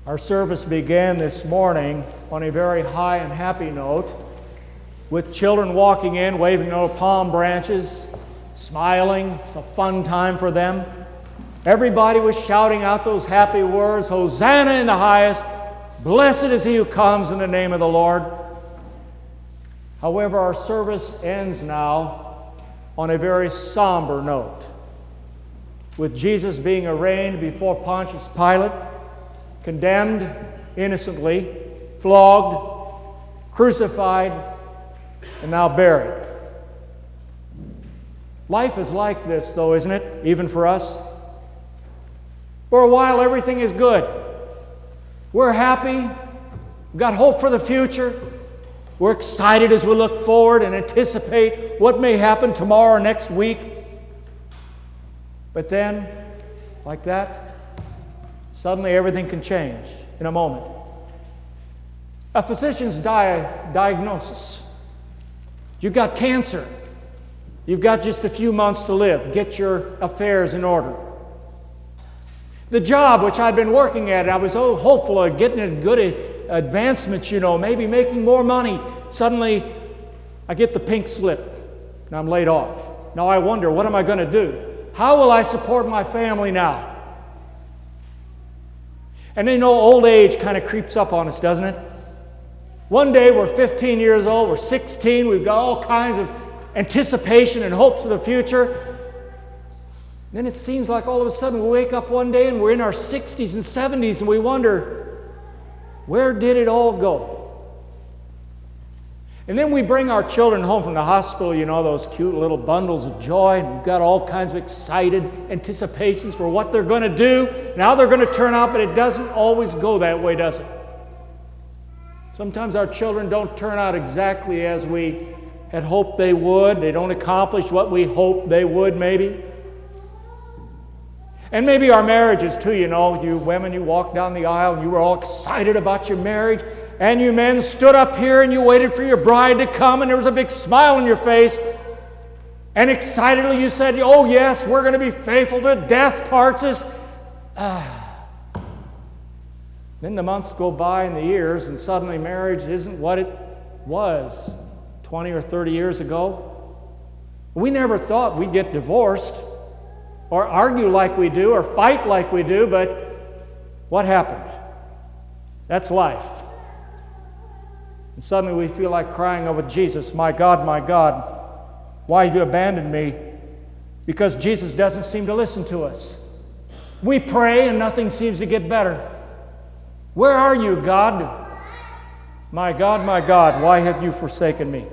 Our service began this morning on a very high and happy note, with children walking in, waving their palm branches, smiling. It's a fun time for them. Everybody was shouting out those happy words, "Hosanna in the highest, blessed is he who comes in the name of the Lord." However, our service ends now on a very somber note, with Jesus being arraigned before Pontius Pilate, condemned innocently, flogged, crucified, and now buried. Life is like this, though, isn't it? Even for us. For a while, everything is good. We're happy. We've got hope for the future. We're excited as we look forward and anticipate what may happen tomorrow or next week. But then, like that, suddenly everything can change in a moment. A physician's diagnosis. You've got cancer. You've got just a few months to live. Get your affairs in order. The job which I've been working at, I was so hopeful of getting a good advancement, maybe making more money. Suddenly, I get the pink slip and I'm laid off. Now I wonder, what am I going to do? How will I support my family now? And old age kind of creeps up on us, doesn't it? One day we're 15 years old, we're 16, we've got all kinds of anticipation and hopes for the future. Then it seems like all of a sudden we wake up one day and we're in our 60s and 70s and we wonder, where did it all go? And then we bring our children home from the hospital, those cute little bundles of joy, and we've got all kinds of excited anticipations for what they're going to do and how they're going to turn out, but it doesn't always go that way, does it? Sometimes our children don't turn out exactly as we had hoped they would. They don't accomplish what we hoped they would, maybe. And maybe our marriages too, you women, you walked down the aisle and you were all excited about your marriage, and you men stood up here and you waited for your bride to come, and there was a big smile on your face, and excitedly you said, "Oh yes, we're going to be faithful to death parts us." Then the months go by and the years, and suddenly marriage isn't what it was 20 or 30 years ago. We never thought we'd get divorced or argue like we do or fight like we do, but what happened? That's life. And suddenly we feel like crying out with Jesus, my God, why have you abandoned me?" Because Jesus doesn't seem to listen to us. We pray and nothing seems to get better. Where are you, God? My God, why have you forsaken me?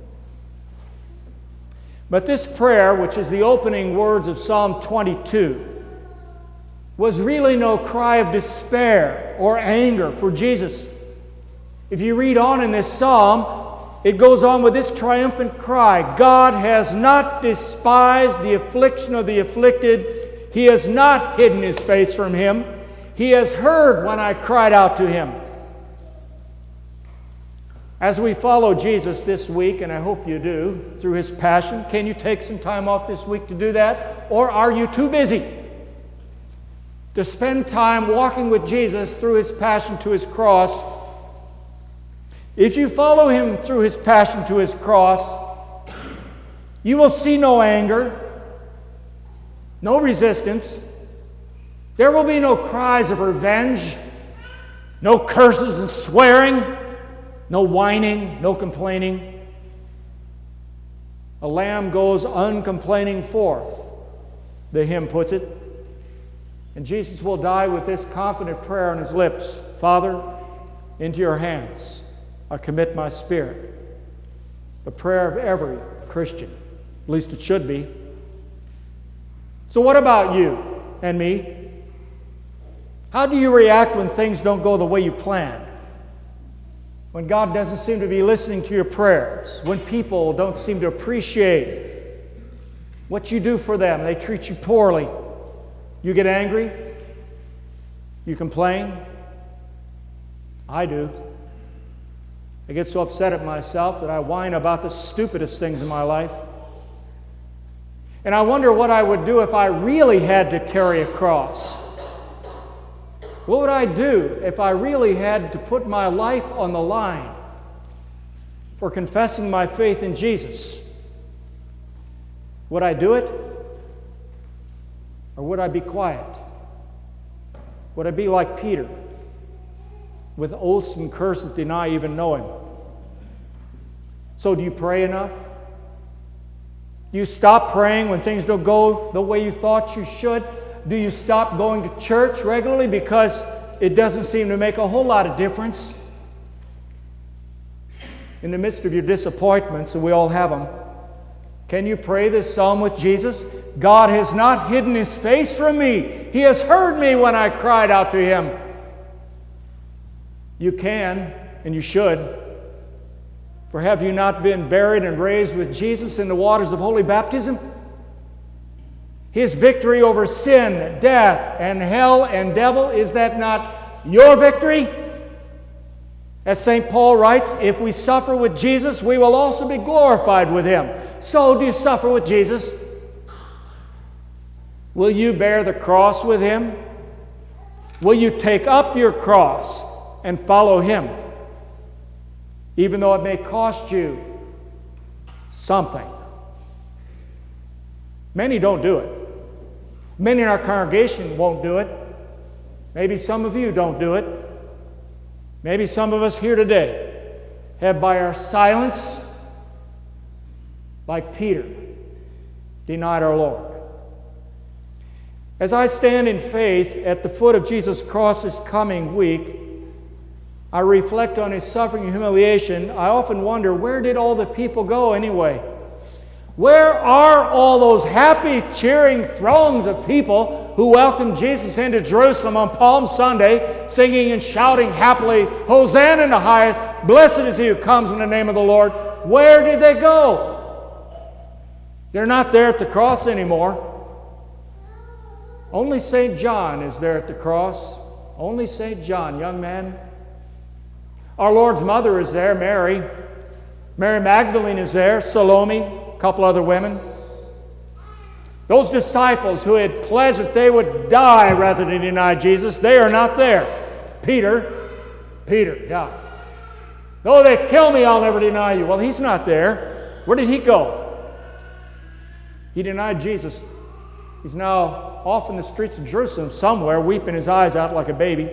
But this prayer, which is the opening words of Psalm 22, was really no cry of despair or anger for Jesus. If you read on in this psalm, it goes on with this triumphant cry: "God has not despised the affliction of the afflicted. He has not hidden his face from him. He has heard when I cried out to him." As we follow Jesus this week, and I hope you do, through his passion, can you take some time off this week to do that? Or are you too busy to spend time walking with Jesus through his passion to his cross? If you follow him through his passion to his cross, you will see no anger, no resistance. There will be no cries of revenge, no curses and swearing, no whining, no complaining. A lamb goes uncomplaining forth, the hymn puts it. And Jesus will die with this confident prayer on his lips: "Father, into your hands I commit my spirit." The prayer of every Christian, at least it should be. So what about you and me? How do you react when things don't go the way you planned? When God doesn't seem to be listening to your prayers? When people don't seem to appreciate what you do for them? They treat you poorly. You get angry? You complain? I do. I get so upset at myself that I whine about the stupidest things in my life. And I wonder what I would do if I really had to carry a cross. What would I do if I really had to put my life on the line for confessing my faith in Jesus? Would I do it? Or would I be quiet? Would I be like Peter, with oaths and curses deny even knowing? So do you pray enough? Do you stop praying when things don't go the way you thought you should? Do you stop going to church regularly because it doesn't seem to make a whole lot of difference? In the midst of your disappointments, and we all have them, can you pray this psalm with Jesus? God has not hidden His face from me. He has heard me when I cried out to Him. You can, and you should. For have you not been buried and raised with Jesus in the waters of holy baptism? His victory over sin, death, and hell and devil, is that not your victory? As St. Paul writes, if we suffer with Jesus, we will also be glorified with Him. So do you suffer with Jesus? Will you bear the cross with Him? Will you take up your cross and follow Him? Even though it may cost you something. Many don't do it. Many in our congregation won't do it. Maybe some of you don't do it. Maybe some of us here today have, by our silence, like Peter, denied our Lord. As I stand in faith at the foot of Jesus' cross this coming week, I reflect on His suffering and humiliation. I often wonder, where did all the people go anyway? Where are all those happy, cheering throngs of people who welcomed Jesus into Jerusalem on Palm Sunday, singing and shouting happily, Hosanna in the highest, blessed is He who comes in the name of the Lord? Where did they go? They're not there at the cross anymore. Only St. John is there at the cross. Only St. John, young man. Our Lord's mother is there, Mary. Mary Magdalene is there, Salome, a couple other women. Those disciples who had pledged that they would die rather than deny Jesus, they are not there. Peter, yeah. Though they kill me, I'll never deny you. Well, he's not there. Where did he go? He denied Jesus. He's now off in the streets of Jerusalem somewhere, weeping his eyes out like a baby.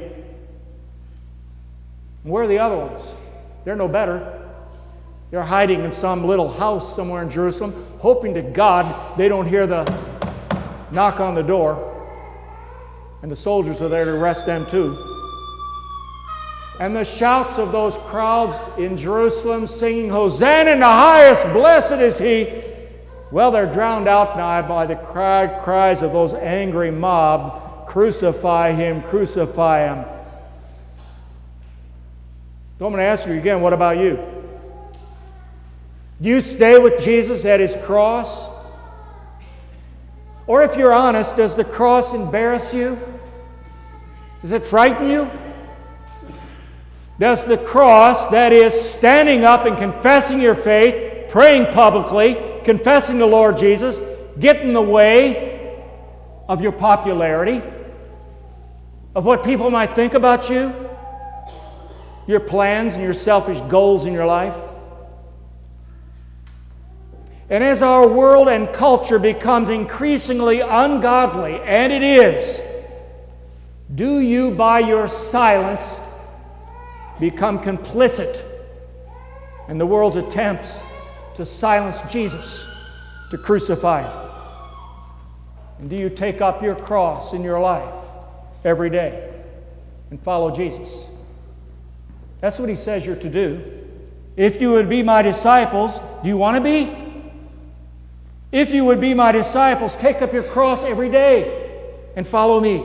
Where are the other ones? They're no better. They're hiding in some little house somewhere in Jerusalem, hoping to God they don't hear the knock on the door. And the soldiers are there to arrest them too. And the shouts of those crowds in Jerusalem singing, Hosanna in the highest, blessed is He. Well, they're drowned out now by the cries of those angry mob, crucify Him, crucify Him. So I'm going to ask you again, what about you? Do you stay with Jesus at His cross? Or if you're honest, does the cross embarrass you? Does it frighten you? Does the cross, that is, standing up and confessing your faith, praying publicly, confessing the Lord Jesus, get in the way of your popularity, of what people might think about you, your plans and your selfish goals in your life? And as our world and culture becomes increasingly ungodly, and it is, do you, by your silence, become complicit in the world's attempts to silence Jesus, to crucify Him? And do you take up your cross in your life every day and follow Jesus? That's what He says you're to do. If you would be my disciples, do you want to be? If you would be my disciples, take up your cross every day and follow me.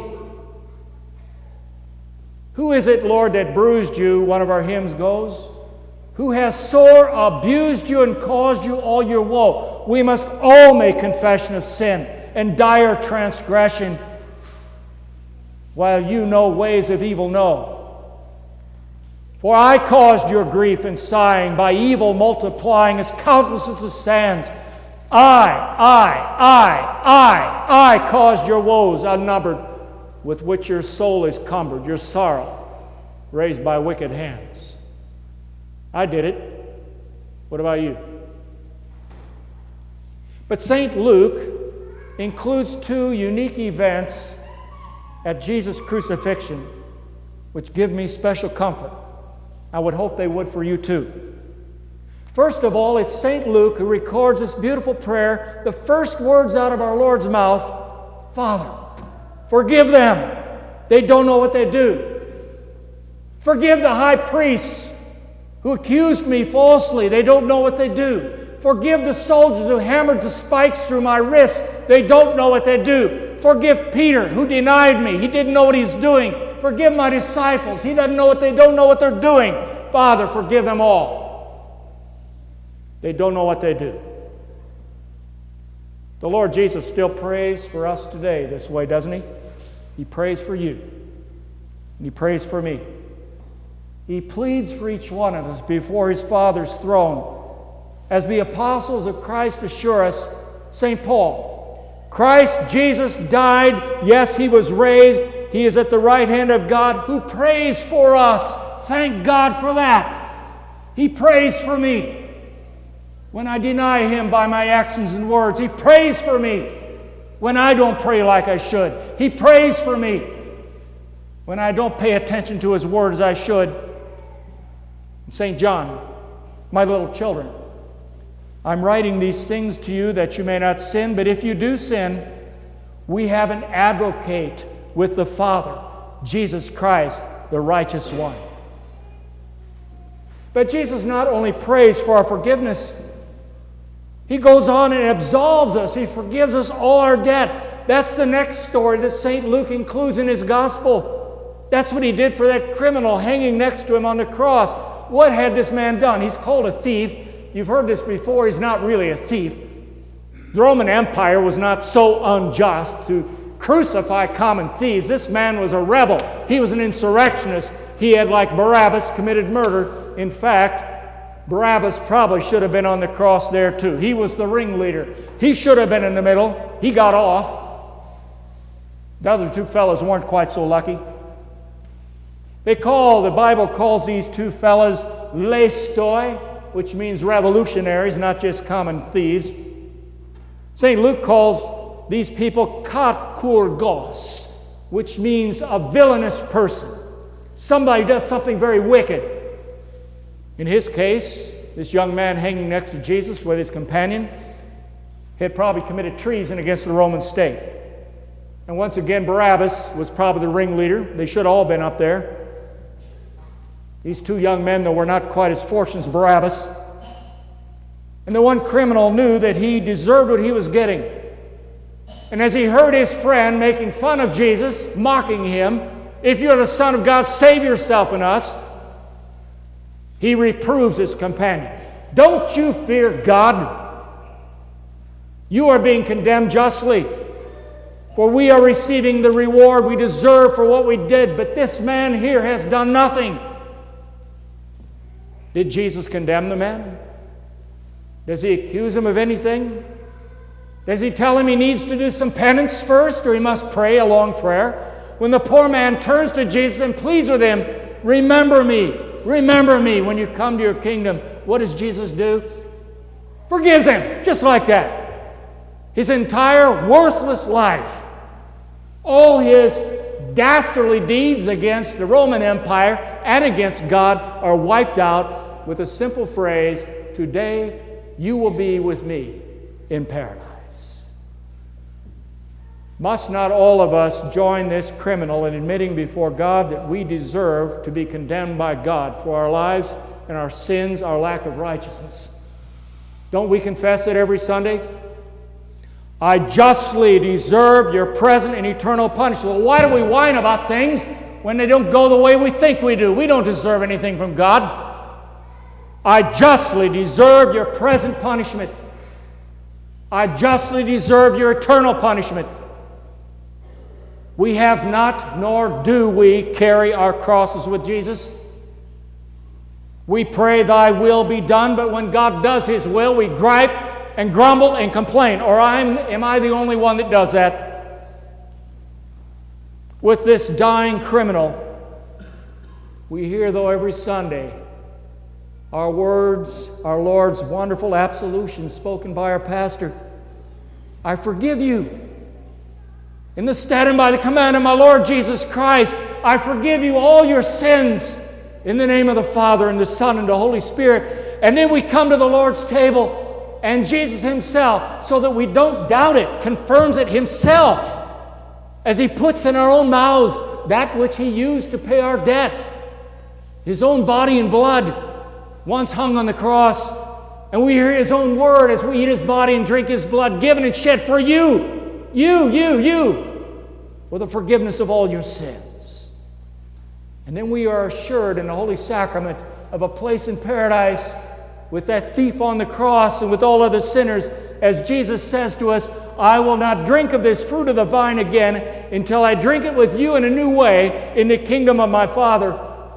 Who is it, Lord, that bruised you? One of our hymns goes. Who has sore abused you and caused you all your woe? We must all make confession of sin and dire transgression, while you no ways of evil know. For I caused your grief and sighing by evil multiplying as countless as the sands. I caused your woes unnumbered. with which your soul is cumbered, your sorrow raised by wicked hands. I did it. What about you? But St. Luke includes two unique events at Jesus' crucifixion which give me special comfort. I would hope they would for you too. First of all, it's St. Luke who records this beautiful prayer, the first words out of our Lord's mouth, Father, forgive them. They don't know what they do. Forgive the high priests who accused me falsely. They don't know what they do. Forgive the soldiers who hammered the spikes through my wrists. They don't know what they do. Forgive Peter who denied me. He didn't know what he's doing. Forgive my disciples. He doesn't know what they don't know what they're doing. Father, forgive them all. They don't know what they do. The Lord Jesus still prays for us today this way, doesn't he? He prays for you. And he prays for me. He pleads for each one of us before his Father's throne. As the apostles of Christ assure us, St. Paul, Christ Jesus died. Yes, he was raised. He is at the right hand of God who prays for us. Thank God for that. He prays for me. When I deny him by my actions and words, he prays for me. When I don't pray like I should, he prays for me. When I don't pay attention to his word as I should. St. John, my little children, I'm writing these things to you that you may not sin, but if you do sin, we have an advocate with the Father, Jesus Christ, the righteous one. But Jesus not only prays for our forgiveness, he goes on and absolves us. He forgives us all our debt. That's the next story that St. Luke includes in his gospel. That's what he did for that criminal hanging next to him on the cross. What had this man done? He's called a thief. You've heard this before. He's not really a thief. The Roman Empire was not so unjust to crucify common thieves. This man was a rebel. He was an insurrectionist. He had, like Barabbas, committed murder. In fact, Barabbas probably should have been on the cross there too. He was the ringleader. He should have been in the middle. He got off. The other two fellows weren't quite so lucky. The Bible calls these two fellows lestoi, which means revolutionaries, not just common thieves. St. Luke calls these people katkurgos, which means a villainous person. Somebody does something very wicked. In his case, this young man hanging next to Jesus with his companion had probably committed treason against the Roman state. And once again, Barabbas was probably the ringleader. They should have all been up there. These two young men, though, were not quite as fortunate as Barabbas. And the one criminal knew that he deserved what he was getting. And as he heard his friend making fun of Jesus, mocking him, "If you're the Son of God, save yourself and us," he reproves his companion. "Don't you fear God? You are being condemned justly, for we are receiving the reward we deserve for what we did, but this man here has done nothing." Did Jesus condemn the man? Does he accuse him of anything? Does he tell him he needs to do some penance first, or he must pray a long prayer? When the poor man turns to Jesus and pleads with him, remember me when you come to your kingdom, what does Jesus do? Forgives him, just like that. His entire worthless life, all his dastardly deeds against the Roman Empire and against God are wiped out with a simple phrase, "Today you will be with me in paradise." Must not all of us join this criminal in admitting before God that we deserve to be condemned by God for our lives and our sins, our lack of righteousness? Don't we confess it every Sunday? I justly deserve your present and eternal punishment. Well, why do we whine about things when they don't go the way we think we do? We don't deserve anything from God. I justly deserve your present punishment. I justly deserve your eternal punishment. We have not, nor do we, carry our crosses with Jesus. We pray, thy will be done, but when God does his will, we gripe and grumble and complain. Or am I the only one that does that? with this dying criminal. We hear, though, every Sunday our words, our Lord's wonderful absolution spoken by our pastor. I forgive you. In the stead and by the command of my Lord Jesus Christ, I forgive you all your sins in the name of the Father and the Son and the Holy Spirit. And then we come to the Lord's table, and Jesus himself, so that we don't doubt it, confirms it himself as he puts in our own mouths that which he used to pay our debt. His own body and blood, once hung on the cross, and we hear his own word as we eat his body and drink his blood, given and shed for you, for the forgiveness of all your sins. And then we are assured in the Holy Sacrament of a place in paradise with that thief on the cross and with all other sinners, as Jesus says to us, I will not drink of this fruit of the vine again until I drink it with you in a new way in the kingdom of my Father.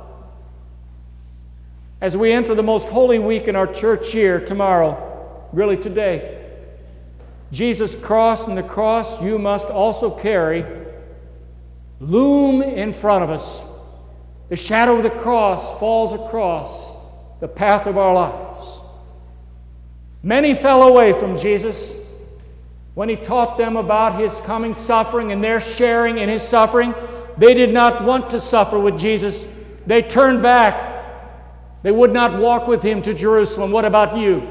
As we enter the most holy week in our church year tomorrow, really today, Jesus' cross and the cross you must also carry loom in front of us. The shadow of the cross falls across the path of our lives. Many fell away from Jesus when he taught them about his coming suffering and their sharing in his suffering. They did not want to suffer with Jesus. They turned back. They would not walk with him to Jerusalem. What about you?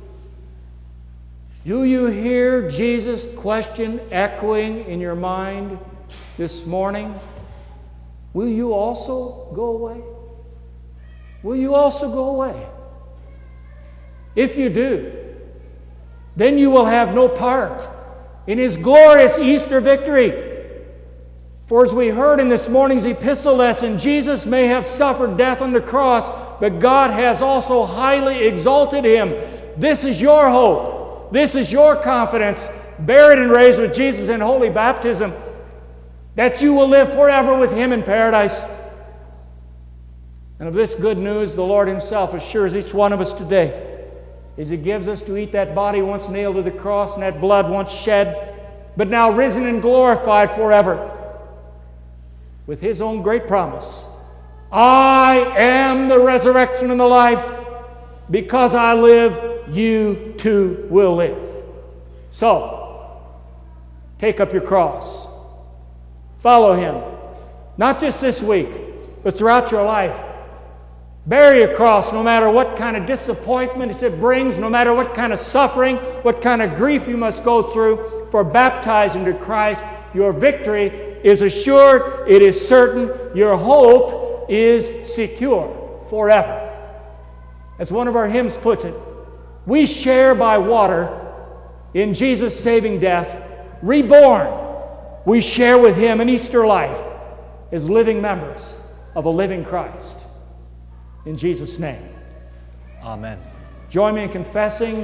Do you hear Jesus' question echoing in your mind this morning? Will you also go away? Will you also go away? If you do, then you will have no part in his glorious Easter victory. For as we heard in this morning's epistle lesson, Jesus may have suffered death on the cross, but God has also highly exalted him. This is your hope. This is your confidence, buried and raised with Jesus in holy baptism, that you will live forever with him in paradise. And of this good news, the Lord himself assures each one of us today, as he gives us to eat that body once nailed to the cross and that blood once shed, but now risen and glorified forever, with his own great promise. I am the resurrection and the life. Because I live, you too will live. So, take up your cross. Follow him. Not just this week, but throughout your life. Bear your cross no matter what kind of disappointment it brings, no matter what kind of suffering, what kind of grief you must go through for baptizing to Christ. Your victory is assured, it is certain, your hope is secure forever. As one of our hymns puts it, we share by water in Jesus' saving death. Reborn, we share with him in Easter life as living members of a living Christ. In Jesus' name. Amen. Join me in confessing